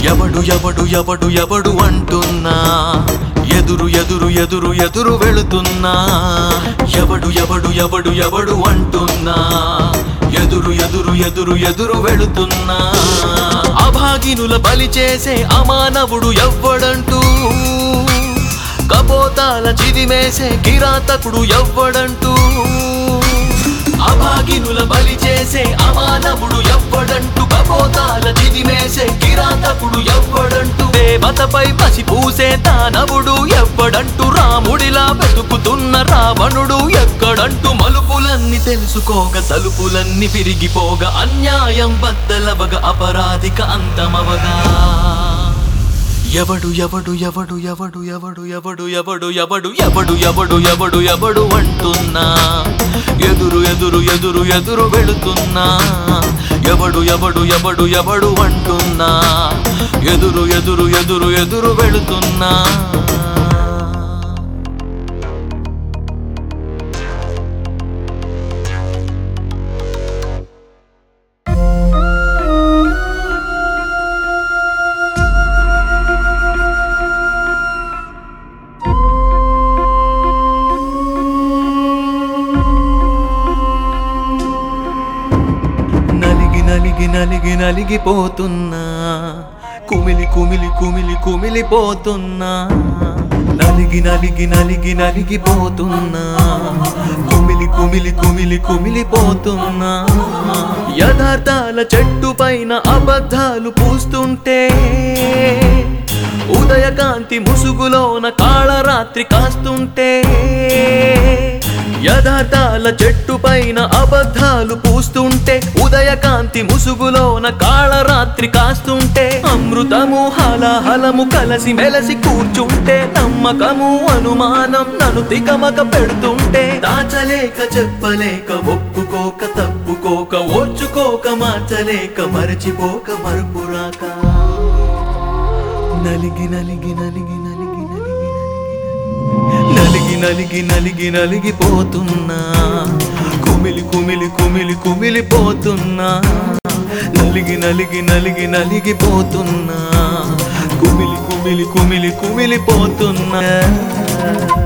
ఎవడు ఎవడు ఎవడు ఎవడు అంటున్నా ఎదురు ఎదురు ఎదురు ఎదురు వెళుతున్నా ఎవడు ఎవడు ఎవడు ఎవడు అంటున్నా ఎదురు ఎదురు ఎదురు ఎదురు వెళుతున్నా అభాగినుల బలి చేసే అమానవుడు ఎవ్వడంటూ కపోతాల చిదిమేసే కిరాతకుడు ఎవ్వడంటూ అభాగినుల బలి చేసే అమానవుడు ఎవ్వడంటూ కపోతాల చిదిమేసే కిరాతకుడు ఎవ్వడంటూ దేవతపై పసి పూసే దానవుడు ఎవ్వడంటూ రాముడిలా వెతుకుతున్న రావణుడు ఎక్కడంటూ మలుపులన్నీ తెలుసుకోగా తలుపులన్నీ విరిగిపోగా అన్యాయం బద్దలవగా అపరాధిక అంతమవగా ఎవడు ఎవడు ఎవడు ఎవడు ఎవడు ఎవడు ఎవడు ఎవడు ఎవడు ఎవడు ఎవడు ఎవడు అంటున్నా ఎదురు ఎదురు ఎదురు ఎదురు వెళుతున్నా ఎవడు ఎవడు ఎవడు ఎవడు అంటున్నా ఎదురు ఎదురు ఎదురు ఎదురు వెళుతున్నా నలిగి నలిగిపోతున్నా కుమిలి కుమిలి కుమిలి కుమిలిపోతున్నా నలిగి నలిగి నలిగి నలిగిపోతున్నా కుమిలి కుమిలి కుమిలి కుమిలిపోతున్నా యథార్థాల చెట్టు పైన అబద్ధాలు పూస్తుంటే ఉదయకాంతి ముసుగులోన కాళరాత్రి కాస్తుంటే యథార్థాల చెట్టు పైన అబద్ధాలు పూస్తుంటే ఉదయకాంతి ముసుగులోన కాళరాత్రి కాస్తుంటే అమృతము హలాహలము కలసి మెలసి కూర్చుంటే నమ్మకము అనుమానం నన్ను తికమక పెడుతుంటే దాచలేక చెప్పలేక ఒప్పుకోక తప్పుకోక ఓర్చుకోక మార్చలేక మరచిపోక మరుపురాక నలిగి నలిగి నలిగి నలిగి నలిగి నలిగి నలిగి నలిగిపోతున్నా కుమిలి కుమిలి కుమిలి కుమిలిపోతున్నా నలిగి నలిగి నలిగి నలిగిపోతున్నా కుమిలి కుమిలి కుమిలి కుమిలిపోతున్నా